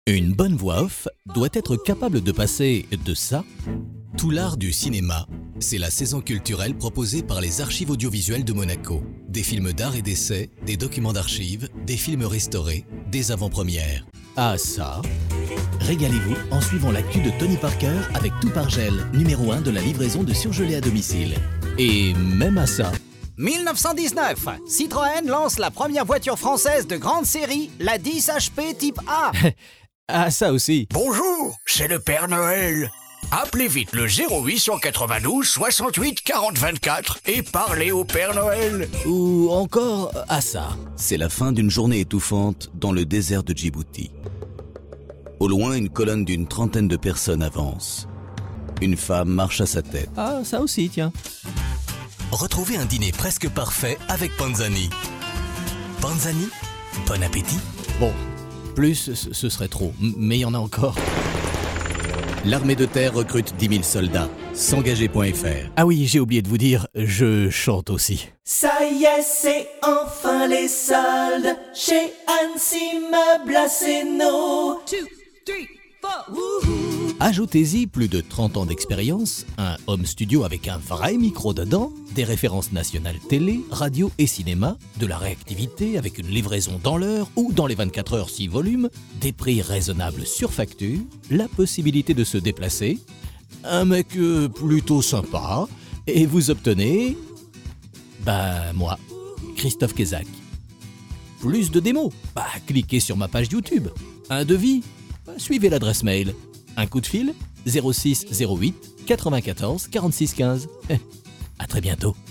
Une bonne voix off doit être capable de passer de ça. Tout l'art du cinéma, c'est la saison culturelle proposée par les Archives audiovisuelles de Monaco. Des films d'art et d'essai, des documents d'archives, des films restaurés, des avant-premières. À ça, régalez-vous en suivant l'actu de Tony Parker avec Tout par Gel, numéro 1 de la livraison de surgelés à domicile. Et même à ça... 1919, Citroën lance la première voiture française de grande série, la 10 HP Type A. À ça aussi. Bonjour, c'est le Père Noël. Appelez vite le 0892 68 40 24 et parlez au Père Noël. Ou encore à ça. C'est la fin d'une journée étouffante dans le désert de Djibouti. Au loin, une colonne d'une trentaine de personnes avance. Une femme marche à sa tête. Ah, ça aussi, tiens. Retrouvez un dîner presque parfait avec Panzani. Panzani, bon appétit. Bon, plus ce serait trop, mais il y en a encore. L'armée de terre recrute 10 000 soldats. S'engager.fr. Ah oui, j'ai oublié de vous dire, je chante aussi. Ça y est, c'est enfin les soldes chez Annecy Meubles Asséno. 2, 3, 4, wouhou. Ajoutez-y plus de 30 ans d'expérience, un home studio avec un vrai micro dedans, des références nationales télé, radio et cinéma, de la réactivité avec une livraison dans l'heure ou dans les 24 heures 6 volumes, des prix raisonnables sur facture, la possibilité de se déplacer, un mec plutôt sympa, et vous obtenez... moi, Christophe Kézac. Plus de démos, cliquez sur ma page YouTube. Un devis, suivez l'adresse mail. Un coup de fil 06 08 94 46 15. À très bientôt.